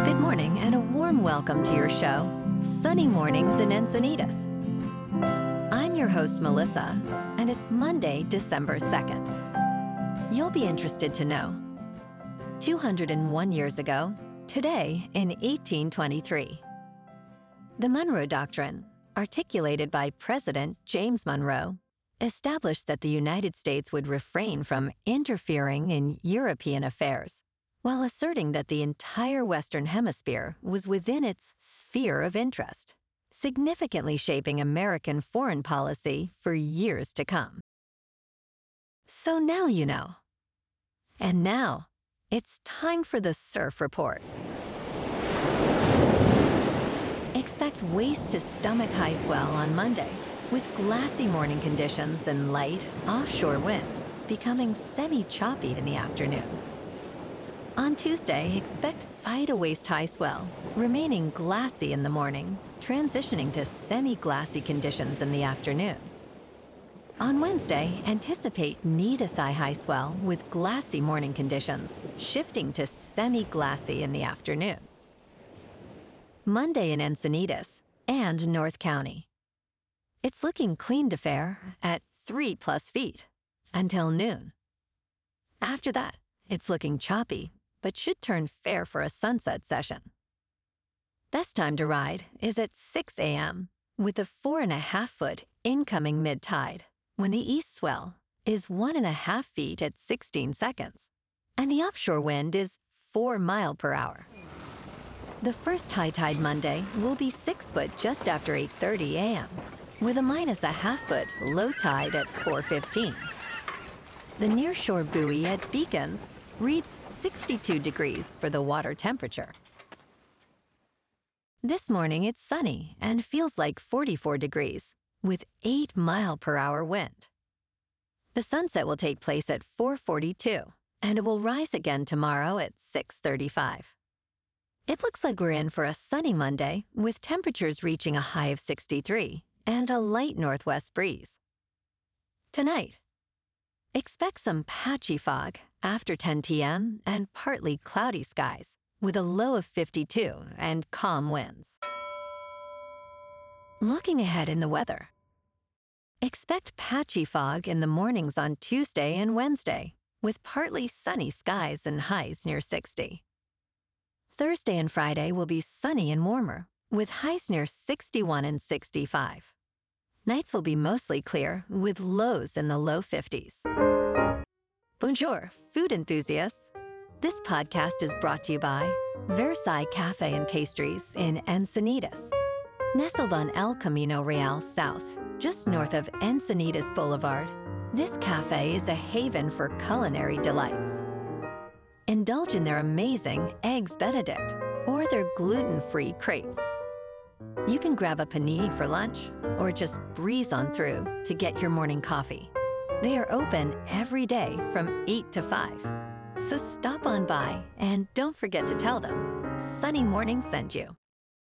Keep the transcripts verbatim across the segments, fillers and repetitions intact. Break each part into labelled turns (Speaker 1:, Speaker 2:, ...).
Speaker 1: Good morning and a warm welcome to your show, Sunny Mornings in Encinitas. I'm your host, Melissa, and it's Monday, December second. You'll be interested to know, two hundred one years ago, today in eighteen twenty-three, the Monroe Doctrine, articulated by President James Monroe, established that the United States would refrain from interfering in European affairs, while asserting that the entire Western Hemisphere was within its sphere of interest, significantly shaping American foreign policy for years to come. So now you know. And now, it's time for the Surf Report. Expect waist-to-stomach high swell on Monday, with glassy morning conditions and light, offshore winds, becoming semi-choppy in the afternoon. On Tuesday, expect thigh-to-waist high swell, remaining glassy in the morning, transitioning to semi-glassy conditions in the afternoon. On Wednesday, anticipate knee-to-thigh high swell with glassy morning conditions, shifting to semi-glassy in the afternoon. Monday in Encinitas and North County. It's looking clean to fair at three plus feet until noon. After that, it's looking choppy, but should turn fair for a sunset session. Best time to ride is at six a.m. with a four and a half foot incoming mid-tide, when the east swell is one and a half feet at sixteen seconds, and the offshore wind is four mile per hour. The first high tide Monday will be six foot just after eight thirty a.m., with a minus a half foot low tide at four fifteen. The nearshore buoy at Beacons reads sixty-two degrees for the water temperature. This morning it's sunny and feels like forty-four degrees, with eight mile per hour wind. The sunset will take place at four forty-two, and it will rise again tomorrow at six thirty-five. It looks like we're in for a sunny Monday, with temperatures reaching a high of sixty-three and a light northwest breeze. Tonight, expect some patchy fog after ten p.m. and partly cloudy skies, with a low of fifty-two and calm winds. Looking ahead in the weather, expect patchy fog in the mornings on Tuesday and Wednesday, with partly sunny skies and highs near sixty. Thursday and Friday will be sunny and warmer, with highs near sixty-one and sixty-five. Nights will be mostly clear, with lows in the low fifties. Bonjour, food enthusiasts. This podcast is brought to you by Versailles Cafe and Pastries in Encinitas. Nestled on El Camino Real South, just north of Encinitas Boulevard, this cafe is a haven for culinary delights. Indulge in their amazing Eggs Benedict or their gluten-free crepes. You can grab a panini for lunch or just breeze on through to get your morning coffee. They are open every day from eight to five. So stop on by and don't forget to tell them Sunny Morning sent you.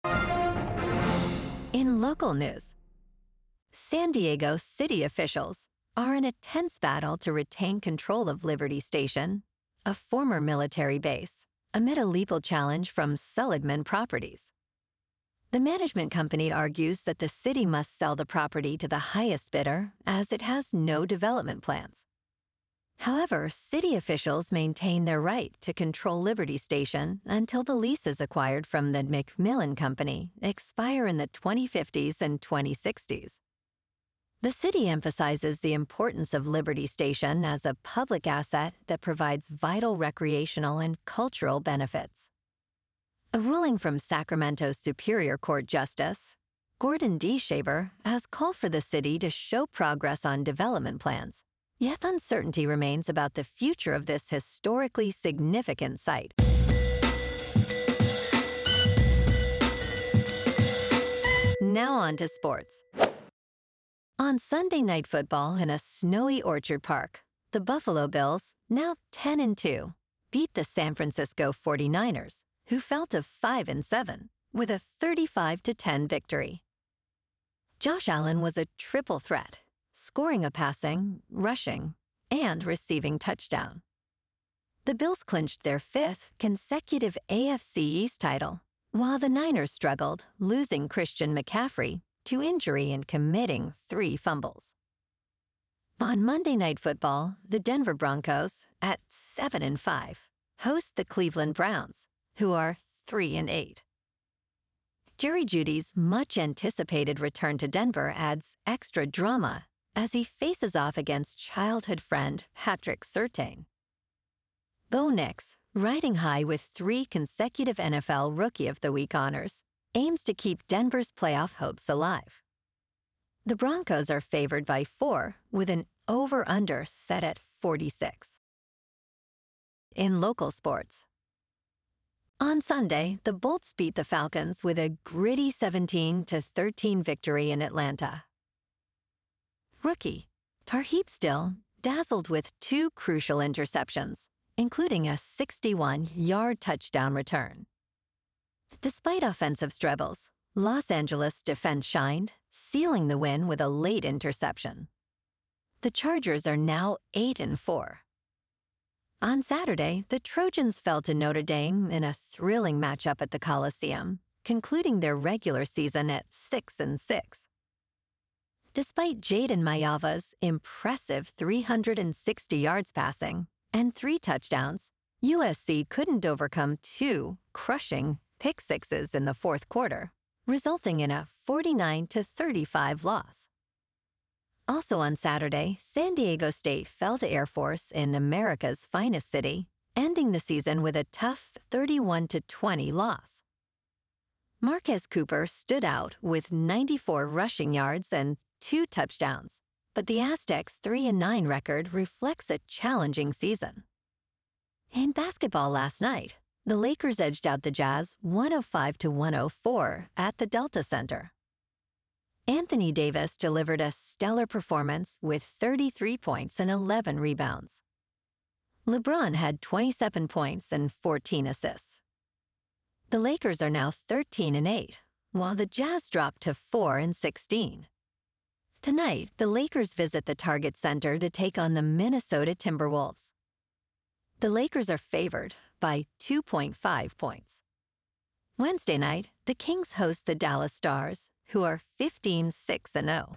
Speaker 1: In local news, San Diego city officials are in a tense battle to retain control of Liberty Station, a former military base, amid a legal challenge from Seligman Properties. The management company argues that the city must sell the property to the highest bidder as it has no development plans. However, city officials maintain their right to control Liberty Station until the leases acquired from the McMillan Company expire in the twenty fifties and twenty sixties. The city emphasizes the importance of Liberty Station as a public asset that provides vital recreational and cultural benefits. A ruling from Sacramento's Superior Court Justice, Gordon D. Shaver, has called for the city to show progress on development plans, yet uncertainty remains about the future of this historically significant site. Now on to sports. On Sunday Night Football in a snowy Orchard Park, the Buffalo Bills, now ten and two, beat the San Francisco forty-niners, who fell to five and seven, with a thirty-five to ten victory. Josh Allen was a triple threat, scoring a passing, rushing, and receiving touchdown. The Bills clinched their fifth consecutive A F C East title, while the Niners struggled, losing Christian McCaffrey to injury and committing three fumbles. On Monday Night Football, the Denver Broncos, at seven and five, host the Cleveland Browns, who are three and eight. Jerry Jeudy's much-anticipated return to Denver adds extra drama as he faces off against childhood friend Patrick Surtain. Bo Nix, riding high with three consecutive N F L Rookie of the Week honors, aims to keep Denver's playoff hopes alive. The Broncos are favored by four, with an over-under set at forty-six. In local sports, on Sunday, the Bolts beat the Falcons with a gritty seventeen to thirteen victory in Atlanta. Rookie Tarheeb Still dazzled with two crucial interceptions, including a sixty-one-yard touchdown return. Despite offensive struggles, Los Angeles defense shined, sealing the win with a late interception. The Chargers are now eight and four. On Saturday, the Trojans fell to Notre Dame in a thrilling matchup at the Coliseum, concluding their regular season at six and six. Despite Jaden Mayava's impressive three hundred sixty yards passing and three touchdowns, U S C couldn't overcome two crushing pick sixes in the fourth quarter, resulting in a forty-nine to thirty-five loss. Also on Saturday, San Diego State fell to Air Force in America's finest city, ending the season with a tough thirty-one to twenty loss. Marquez Cooper stood out with ninety-four rushing yards and two touchdowns, but the Aztecs' three and nine record reflects a challenging season. In basketball last night, the Lakers edged out the Jazz one oh five to one oh four at the Delta Center. Anthony Davis delivered a stellar performance with thirty-three points and eleven rebounds. LeBron had twenty-seven points and fourteen assists. The Lakers are now thirteen and eight, while the Jazz dropped to four and sixteen. Tonight, the Lakers visit the Target Center to take on the Minnesota Timberwolves. The Lakers are favored by two point five points. Wednesday night, the Kings host the Dallas Stars, who are fifteen six and oh.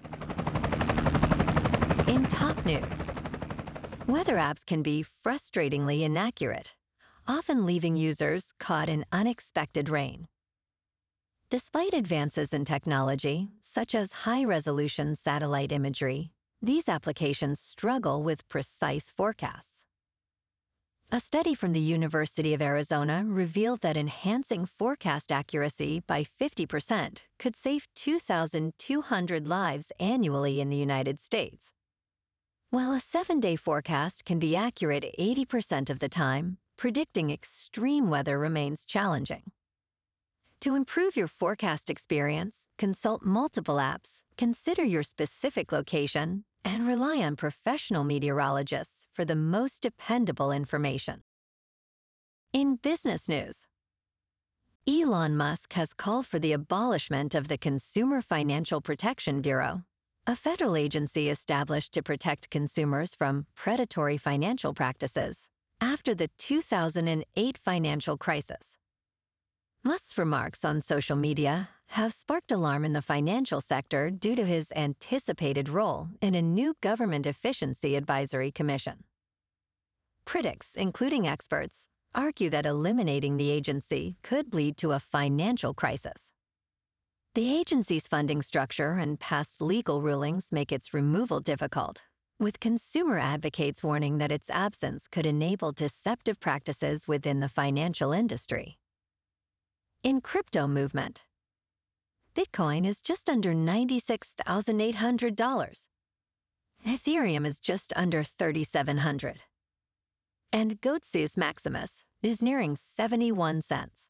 Speaker 1: In top news, weather apps can be frustratingly inaccurate, often leaving users caught in unexpected rain. Despite advances in technology, such as high-resolution satellite imagery, these applications struggle with precise forecasts. A study from the University of Arizona revealed that enhancing forecast accuracy by fifty percent could save two thousand two hundred lives annually in the United States. While a seven-day forecast can be accurate eighty percent of the time, predicting extreme weather remains challenging. To improve your forecast experience, consult multiple apps, consider your specific location, and rely on professional meteorologists for the most dependable information. In business news, Elon Musk has called for the abolishment of the Consumer Financial Protection Bureau, a federal agency established to protect consumers from predatory financial practices after the two thousand eight financial crisis. Musk's remarks on social media have sparked alarm in the financial sector due to his anticipated role in a new government efficiency advisory commission. Critics, including experts, argue that eliminating the agency could lead to a financial crisis. The agency's funding structure and past legal rulings make its removal difficult, with consumer advocates warning that its absence could enable deceptive practices within the financial industry. In crypto movement, Bitcoin is just under ninety-six thousand eight hundred dollars. Ethereum is just under thirty-seven hundred dollars. And Goatsis Maximus is nearing seventy-one cents.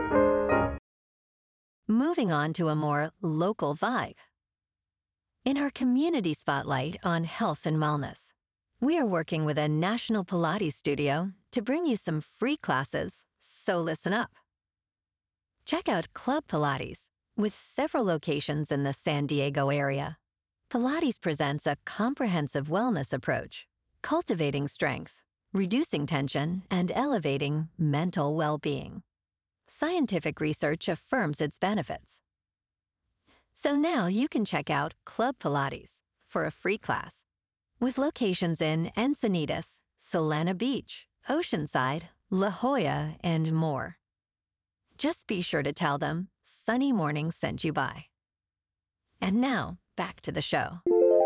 Speaker 1: Moving on to a more local vibe. In our community spotlight on health and wellness, we are working with a national Pilates studio to bring you some free classes, so listen up. Check out Club Pilates, with several locations in the San Diego area. Pilates presents a comprehensive wellness approach, cultivating strength, reducing tension and elevating mental well-being. Scientific research affirms its benefits. So now you can check out Club Pilates for a free class with locations in Encinitas, Solana Beach, Oceanside, La Jolla, and more. Just be sure to tell them Sunny Mornings sent you by. And now, back to the show.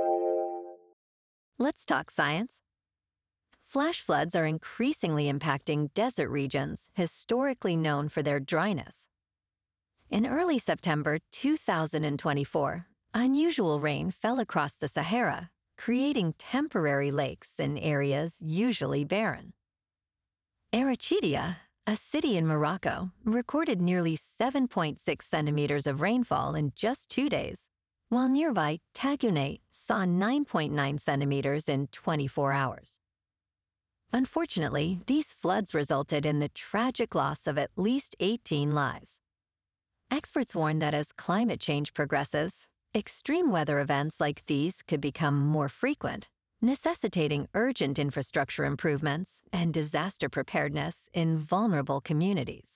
Speaker 1: Let's talk science. Flash floods are increasingly impacting desert regions historically known for their dryness. In early September two thousand twenty-four, unusual rain fell across the Sahara, creating temporary lakes in areas usually barren. Arachidia, a city in Morocco, recorded nearly seven point six centimeters of rainfall in just two days, while nearby Tagunay saw nine point nine centimeters in twenty-four hours. Unfortunately, these floods resulted in the tragic loss of at least eighteen lives. Experts warn that as climate change progresses, extreme weather events like these could become more frequent, necessitating urgent infrastructure improvements and disaster preparedness in vulnerable communities.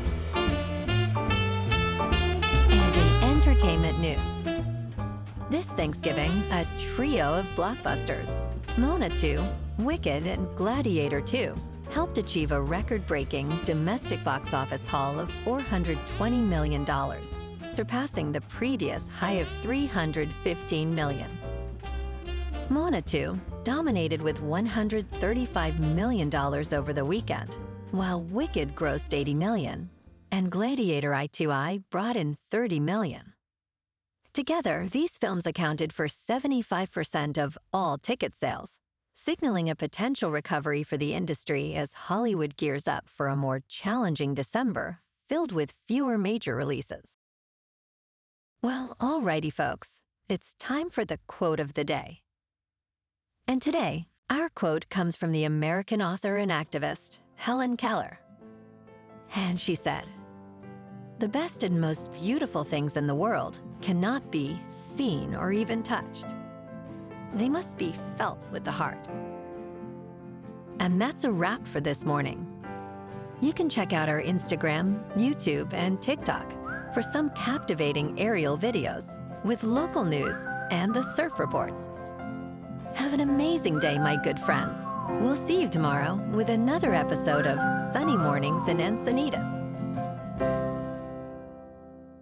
Speaker 1: And in entertainment news, this Thanksgiving, a trio of blockbusters, Moana two, Wicked, and Gladiator two, helped achieve a record-breaking domestic box office haul of four hundred twenty million dollars, surpassing the previous high of three hundred fifteen million dollars. Moana two dominated with one hundred thirty-five million dollars over the weekend, while Wicked grossed eighty million dollars, and Gladiator Eye to Eye brought in thirty million dollars. Together, these films accounted for seventy-five percent of all ticket sales, signaling a potential recovery for the industry as Hollywood gears up for a more challenging December filled with fewer major releases. Well, alrighty, folks, it's time for the quote of the day. And today, our quote comes from the American author and activist, Helen Keller. And she said, "The best and most beautiful things in the world cannot be seen or even touched. They must be felt with the heart." And that's a wrap for this morning. You can check out our Instagram, YouTube, and TikTok for some captivating aerial videos with local news and the surf reports. Have an amazing day, my good friends. We'll see you tomorrow with another episode of Sunny Mornings in Encinitas.